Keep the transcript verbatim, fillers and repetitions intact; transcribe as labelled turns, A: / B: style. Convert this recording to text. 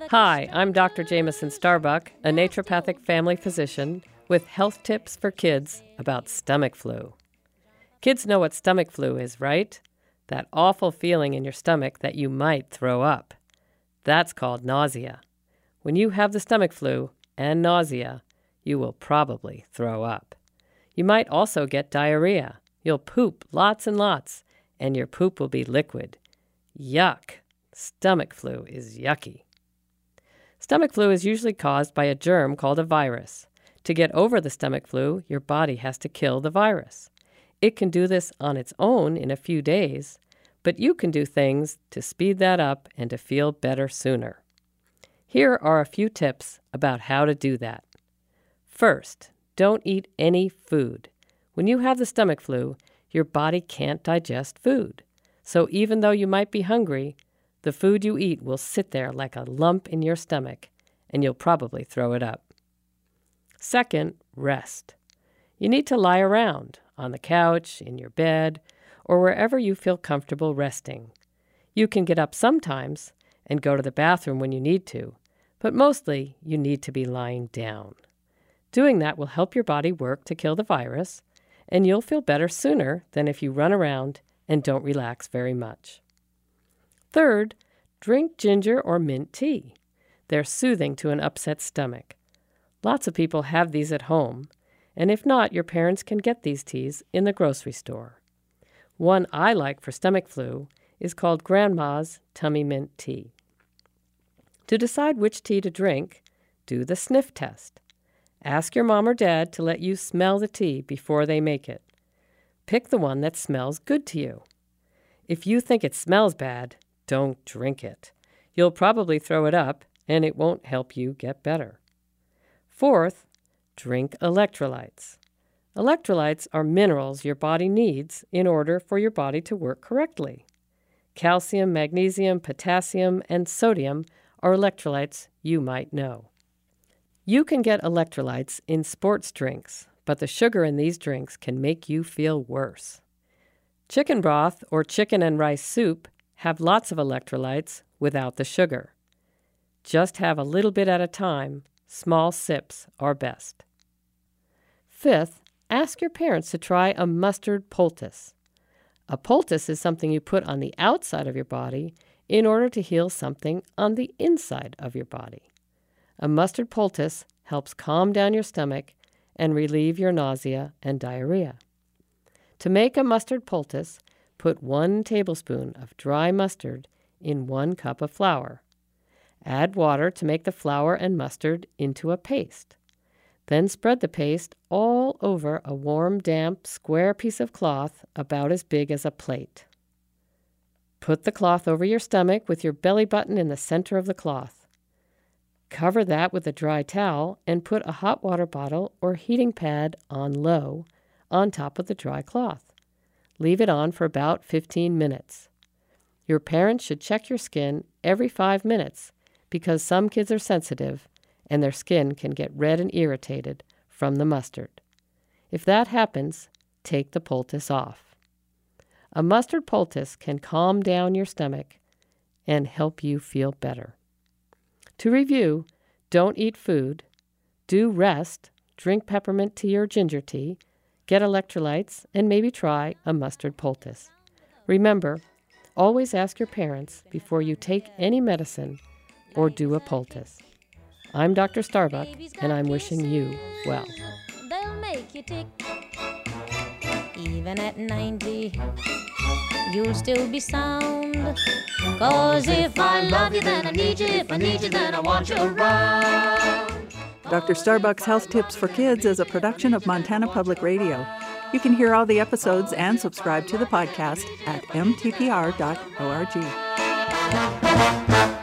A: Hi, I'm Doctor Jameson Starbuck, a naturopathic family physician with health tips for kids about stomach flu. Kids know what stomach flu is, right? That awful feeling in your stomach that you might throw up. That's called nausea. When you have the stomach flu and nausea, you will probably throw up. You might also get diarrhea. You'll poop lots and lots, and your poop will be liquid. Yuck! Stomach flu is yucky. Stomach flu is usually caused by a germ called a virus. To get over the stomach flu, your body has to kill the virus. It can do this on its own in a few days, but you can do things to speed that up and to feel better sooner. Here are a few tips about how to do that. First, don't eat any food. When you have the stomach flu, your body can't digest food. So even though you might be hungry, the food you eat will sit there like a lump in your stomach, and you'll probably throw it up. Second, rest. You need to lie around, on the couch, in your bed, or wherever you feel comfortable resting. You can get up sometimes and go to the bathroom when you need to, but mostly you need to be lying down. Doing that will help your body work to kill the virus, and you'll feel better sooner than if you run around and don't relax very much. Third, drink ginger or mint tea. They're soothing to an upset stomach. Lots of people have these at home, and if not, your parents can get these teas in the grocery store. One I like for stomach flu is called Grandma's Tummy Mint Tea. To decide which tea to drink, do the sniff test. Ask your mom or dad to let you smell the tea before they make it. Pick the one that smells good to you. If you think it smells bad, don't drink it. You'll probably throw it up, and it won't help you get better. Fourth, drink electrolytes. Electrolytes are minerals your body needs in order for your body to work correctly. Calcium, magnesium, potassium, and sodium are electrolytes you might know. You can get electrolytes in sports drinks, but the sugar in these drinks can make you feel worse. Chicken broth or chicken and rice soup have lots of electrolytes without the sugar. Just have a little bit at a time. Small sips are best. Fifth, ask your parents to try a mustard poultice. A poultice is something you put on the outside of your body in order to heal something on the inside of your body. A mustard poultice helps calm down your stomach and relieve your nausea and diarrhea. To make a mustard poultice, put one tablespoon of dry mustard in one cup of flour. Add water to make the flour and mustard into a paste. Then spread the paste all over a warm, damp, square piece of cloth about as big as a plate. Put the cloth over your stomach with your belly button in the center of the cloth. Cover that with a dry towel and put a hot water bottle or heating pad on low on top of the dry cloth. Leave it on for about fifteen minutes. Your parents should check your skin every five minutes because some kids are sensitive and their skin can get red and irritated from the mustard. If that happens, take the poultice off. A mustard poultice can calm down your stomach and help you feel better. To review, don't eat food, do rest, drink peppermint tea or ginger tea, get electrolytes, and maybe try a mustard poultice. Remember, always ask your parents before you take any medicine or do a poultice. I'm Doctor Starbuck, and I'm wishing you well.
B: They'll make you tick. Even at ninety, you'll still be sound. 'Cause if I love you, then I need you. If I need you, then I want you around.
C: Doctor Starbuck's Health Tips for Kids is a production of Montana Public Radio. You can hear all the episodes and subscribe to the podcast at m t p r dot org.